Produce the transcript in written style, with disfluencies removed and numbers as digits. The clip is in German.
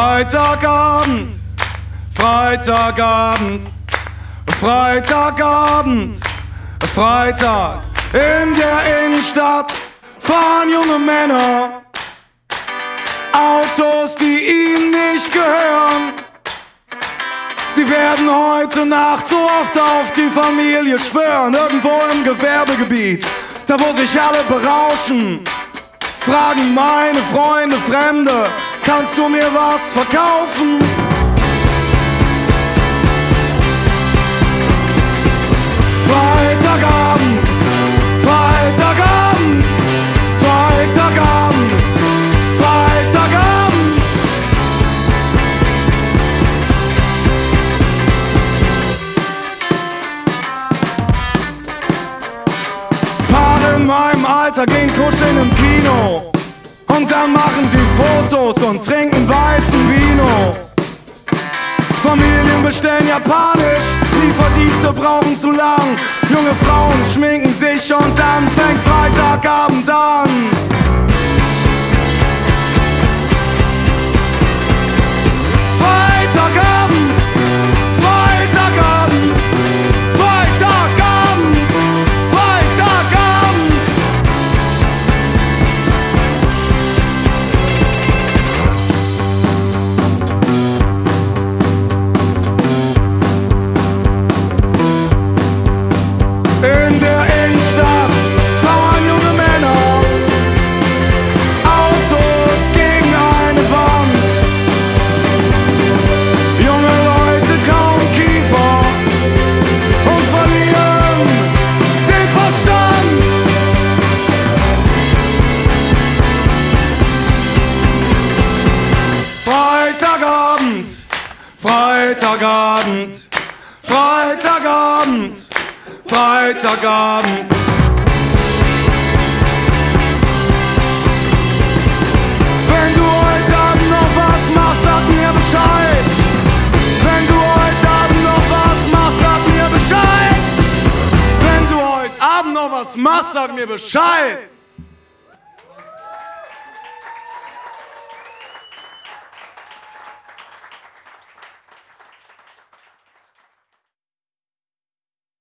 Freitagabend, Freitagabend, Freitagabend, Freitag. In der Innenstadt fahren junge Männer Autos, die ihnen nicht gehören. Sie werden heute Nacht so oft auf die Familie schwören. Irgendwo im Gewerbegebiet, da wo sich alle berauschen, fragen meine Freunde Fremde: Kannst du mir was verkaufen? Freitagabend, Freitagabend, Freitagabend, Freitagabend. Paare in meinem Alter gehen kuscheln im Kino und dann machen sie Fotos und trinken weißen Vino. Familien bestellen japanisch, Lieferdienste brauchen zu lang. Junge Frauen schminken sich und dann fängt Freitagabend an. Freitagabend, Freitagabend, Freitagabend, Freitagabend. In der Innenstadt fahren junge Männer Autos gegen eine Wand. Junge Leute kauen Kiefer und verlieren den Verstand. Freitagabend, Freitagabend, Freitagabend, Freitagabend. Wenn du heute Abend noch was machst, sag mir Bescheid. Wenn du heute Abend noch was machst, sag mir Bescheid. Wenn du heute Abend noch was machst, sag mir Bescheid.